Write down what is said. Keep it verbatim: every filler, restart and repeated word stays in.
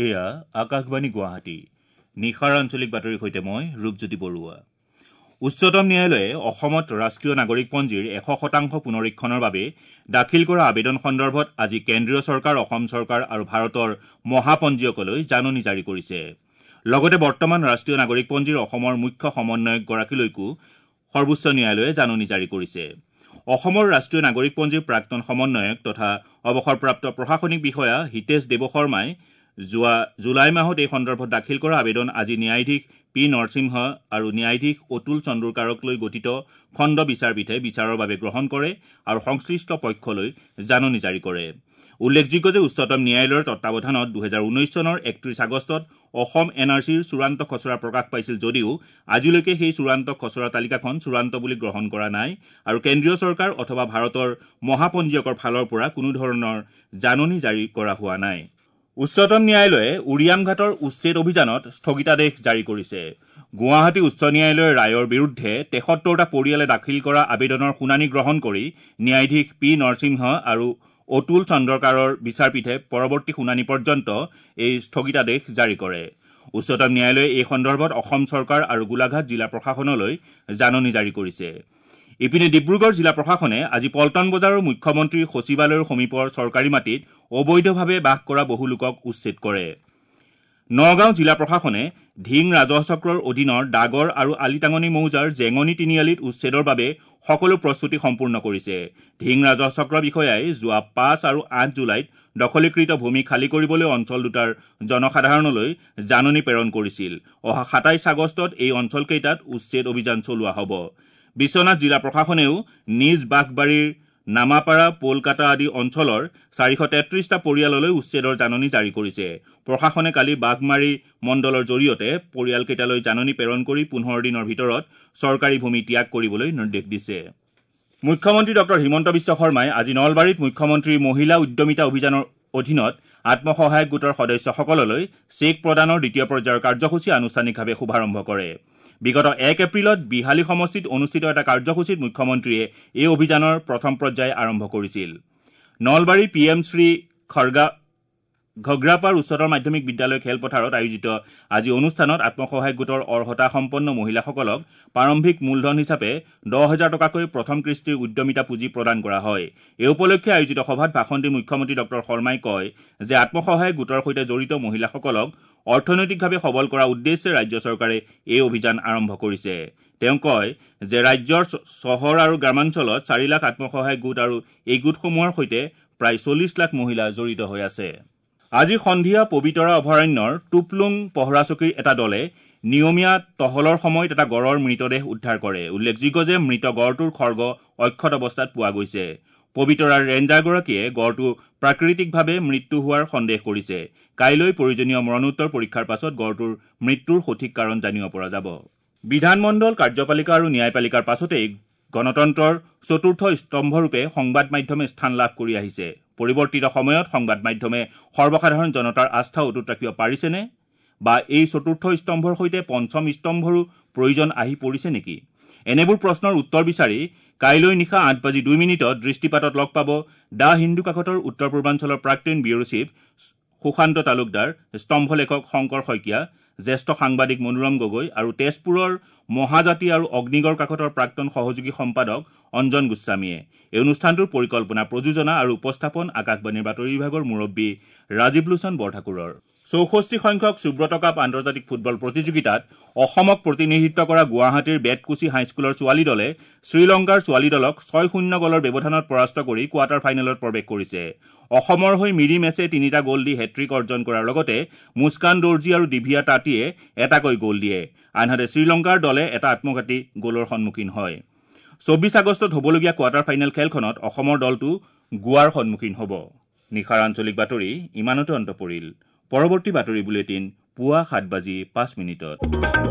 এয়া আকাশবাণী গুৱাহাটী নিশাৰ আঞ্চলিক বাতৰিৰ সৈতে মই ৰূপজ্যোতি বৰুৱা। উচ্চতম ন্যায়ালয়ে অসমত ৰাষ্ট্ৰীয় নাগৰিকপঞ্জীৰ এশ শতাংশ পুনৰীক্ষণৰ বাবে দাখিল কৰা আবেদন সন্দৰ্ভত আজি কেন্দ্ৰীয় চৰকাৰ, অসম চৰকাৰ আৰু ভাৰতৰ মহাপঞ্জীয়কলৈ জাননী জাৰি কৰিছে। লগতে বৰ্তমান ৰাষ্ট্ৰীয় নাগৰিকপঞ্জীৰ অসমৰ মুখ্য সমন্বয়কগৰাকীলৈকো সৰ্বোচ্চ ন্যায়ালয়ে জাননী জাৰি কৰিছে। অসমৰ ৰাষ্ট্ৰীয় নাগৰিকপঞ্জীৰ প্ৰাক্তন সমন্বয়ক তথা অৱসৰপ্ৰাপ্ত প্ৰশাসনিক বিষয়া হিতেশ দেৱশৰ্মাই যোৱা জুলাই মাহত এই সন্দৰ্ভত দাখিল কৰা আবেদন আজি ন্যায়াধীশ পি নৰসিংহ আৰু ন্যায়াধীশ অতুল চন্দ্ৰকাৰক লৈ গঠিত খণ্ড বিচাৰপীঠে বিচাৰৰ বাবে গ্ৰহণ কৰে আৰু সংশ্লিষ্ট পক্ষলৈ জাননী জাৰি কৰে। উল্লেখযোগ্য যে উচ্চতম ন্যায়ালয়ৰ তত্বাৱধানত দুহেজাৰ ঊনৈশ চনৰ একত্ৰিশ আগষ্টত অসম এন আৰ চিৰ চূড়ান্ত খচৰা প্ৰকাশ পাইছিল যদিও আজিলৈকে সেই চূড়ান্ত খচৰা তালিকাখন চূড়ান্ত বুলি গ্ৰহণ কৰা নাই আৰু কেন্দ্ৰীয় চৰকাৰ অথবা ভাৰতৰ মহাপঞ্জীয়কৰ ফালৰ পৰা কোনো ধৰণৰ জাননী জাৰি কৰা হোৱা নাই। উচ্চতম ন্যায়ালয়ে উৰিয়াম ঘাটৰ উচ্ছেদ অভিযানত স্থগিতাদেশ জাৰি কৰিছে। গুৱাহাটী উচ্চ ন্যায়ালয়ৰ ৰায়ৰ বিৰুদ্ধে তেসত্তৰটা পৰিয়ালে দাখিল কৰা আবেদনৰ শুনানি গ্ৰহণ কৰি ন্যায়াধীশ পি নৰসিংহ আৰু অতুল চন্দ্ৰকাৰৰ বিচাৰপীঠে পৰৱৰ্তী শুনানি পৰ্যন্ত এই স্থগিতাদেশ জাৰি কৰে। উচ্চতম ন্যায়ালয়ে এই সন্দৰ্ভত অসম চৰকাৰ আৰু গোলাঘাট জিলা প্ৰশাসনলৈ জাননী জাৰি কৰিছে। ইপিনে ডিব্ৰুগড় জিলা প্ৰশাসনে আজি পল্টন বজাৰৰ মুখ্যমন্ত্ৰী সচিবালয়ৰ সমীপৰ চৰকাৰী মাটিত অবৈধভাৱে বাস কৰা বহু লোকক উচ্ছেদ কৰে। নগাঁও জিলা প্ৰশাসনে ঢিং ৰাজহ চক্ৰৰ অধীনৰ ডাগৰ আৰু আলিটাঙনি মৌজাৰ জেঙনি তিনিআলিত উচ্ছেদৰ বাবে সকলো প্ৰস্তুতি সম্পূৰ্ণ কৰিছে। ঢিং ৰাজহ চক্ৰ বিষয়াই যোৱা পাঁচ আৰু আঠ জুলাইত দখলীকৃত ভূমি খালী কৰিবলৈ অঞ্চল দুটাৰ জনসাধাৰণলৈ জাননী প্ৰেৰণ কৰিছিল। অহা সাতাইশ আগষ্টত এই অঞ্চলকেইটাত উচ্ছেদ অভিযান চলোৱা হ'ব। বিশ্বনাথ জিলা প্ৰশাসনেও নিজ বাঘবাৰীৰ নামাপাৰা, পলকাতা আদি অঞ্চলৰ চাৰিশ তেত্ৰিশটা পৰিয়াললৈ উচ্ছেদৰ জাননী জাৰি কৰিছে। প্ৰশাসনে কালি বাঘমাৰী মণ্ডলৰ জৰিয়তে পৰিয়ালকেইটালৈ জাননী প্ৰেৰণ কৰি পোন্ধৰ দিনৰ ভিতৰত চৰকাৰী ভূমি ত্যাগ কৰিবলৈ নিৰ্দেশ দিছে। মুখ্যমন্ত্ৰী ডক্টৰ হিমন্ত বিশ্ব শৰ্মাই আজি নলবাৰীত মুখ্যমন্ত্ৰীৰ মহিলা উদ্যমিতা অভিযানৰ অধীনত আত্মসহায়ক গোটৰ সদস্যসকললৈ চেক প্ৰদানৰ দ্বিতীয় পৰ্যায়ৰ কাৰ্যসূচী আনুষ্ঠানিকভাৱে শুভাৰম্ভ কৰে। বিগত এক এপ্ৰিলত বিহালী সমষ্টিত অনুষ্ঠিত এটা কাৰ্যসূচীত মুখ্যমন্ত্ৰীয়ে এই অভিযানৰ প্ৰথম পৰ্যায় আৰম্ভ কৰিছিল। নলবাৰী পি এম শ্ৰী খৰ্গা ঘগ্ৰাপাৰ উচ্চতৰ মাধ্যমিক বিদ্যালয় খেলপথাৰত আয়োজিত আজি অনুষ্ঠানত আত্মসহায়ক গোটৰ অৰ্হতা সম্পন্ন মহিলাসকলক প্ৰাৰম্ভিক মূলধন হিচাপে দহ হাজাৰ টকাকৈ প্ৰথম কৃষ্টিৰ উদ্যমিতা পুঁজি প্ৰদান কৰা হয়। এই উপলক্ষে আয়োজিত সভাত ভাষণ দি মুখ্যমন্ত্ৰী ডক্টৰ শৰ্মাই কয় যে আত্মসহায়ক গোটৰ সৈতে জড়িত মহিলাসকলক অৰ্থনৈতিকভাৱে সবল কৰাৰ উদ্দেশ্যে ৰাজ্য চৰকাৰে এই অভিযান আৰম্ভ কৰিছে। তেওঁ কয় যে ৰাজ্যৰ চহৰ আৰু গ্ৰামাঞ্চলত চাৰি লাখ আত্মসহায়ক গোট আৰু এই গোটসমূহৰ সৈতে প্ৰায় চল্লিছ লাখ মহিলা জড়িত হৈ আছে। আজি সন্ধিয়া পবিতৰা অভয়াৰণ্যৰ টুপলুং পহৰা চকীৰ এটা দলে নিয়মীয়া টহলৰ সময়ত এটা গড়ৰ মৃতদেহ উদ্ধাৰ কৰে। উল্লেখযোগ্য যে মৃত গড়টোৰ খৰ্গ অক্ষত অৱস্থাত পোৱা গৈছে। পবিতৰাৰ ৰেঞ্জাৰগৰাকীয়ে গড়টো প্ৰাকৃতিকভাৱে মৃত্যু হোৱাৰ সন্দেহ কৰিছে। কাইলৈ প্ৰয়োজনীয় মৰণোত্তৰ পৰীক্ষাৰ পাছত গড়টোৰ মৃত্যুৰ সঠিক কাৰণ জানিব পৰা যাব। বিধানমণ্ডল, কাৰ্যপালিকা আৰু ন্যায়পালিকাৰ পাছতেই গণতন্ত্ৰৰ চতুৰ্থ স্তম্ভৰূপে সংবাদ মাধ্যমে স্থান লাভ কৰি আহিছে। পৰিৱৰ্তিত সময়ত সংবাদ মাধ্যমে সৰ্বসাধাৰণ জনতাৰ আস্থা অটুট ৰাখিব পাৰিছেনে বা এই চতুৰ্থ স্তম্ভৰ সৈতে পঞ্চম স্তম্ভৰো প্ৰয়োজন আহি পৰিছে নেকি? এনেবোৰ প্ৰশ্নৰ উত্তৰ বিচাৰি কাইলৈ নিশা আঠ বাজি দুই মিনিটত দৃষ্টিপাতত লগ পাব দ্য হিন্দু কাকতৰ উত্তৰ পূৰ্বাঞ্চলৰ প্ৰাক্তন ব্যুৰো চিফ সুশান্ত তালুকদাৰ, স্তম্ভ লেখক শংকৰ শইকীয়া, জ্যেষ্ঠ সাংবাদিক মনোৰম গগৈ আৰু তেজপুৰৰ মহাজাতি আৰু অগ্নিগড় কাকতৰ প্ৰাক্তন সহযোগী সম্পাদক অঞ্জন গোস্বামীয়ে। এই অনুষ্ঠানটোৰ পৰিকল্পনা, প্ৰযোজনা আৰু উপস্থাপন আকাশবাণীৰ বাতৰি বিভাগৰ মুৰব্বী ৰাজীৱ লোচন বৰঠাকুৰৰ। চৌষষ্ঠি সংখ্যক সুব্ৰত কাপ আন্তৰ্জাতিক ফুটবল প্ৰতিযোগিতাত অসমক প্ৰতিনিধিত্ব কৰা গুৱাহাটীৰ বেতকুচি হাইস্কুলৰ ছোৱালী দলে শ্ৰীলংকাৰ ছোৱালী দলক ছয় শূন্য গ'লৰ ব্যৱধানত পৰাস্ত কৰি কোৱাৰ্টাৰ ফাইনেলত প্ৰৱেশ কৰিছে। অসমৰ হৈ মিৰি মেচে তিনিটা গ'ল দি হেট্ৰিক অৰ্জন কৰাৰ লগতে মুস্কান দৰ্জী আৰু দিভিয়া তাঁতীয়ে এটাকৈ গ'ল দিয়ে। আনহাতে শ্ৰীলংকাৰ দলে এটা আত্মঘাতী গ'লৰ সন্মুখীন হয়। চৌব্বিছ আগষ্টত হ'বলগীয়া কোৱাৰ্টাৰ ফাইনেল খেলখনত অসমৰ দলটো গোৱাৰ সন্মুখীন হ'ব। নিশাৰ আঞ্চলিক বাতৰি ইমানতে অন্ত পৰিল। পৰৱৰ্তী বাতৰি বুলেটিন পুৱা সাত বাজি পাঁচ মিনিটত।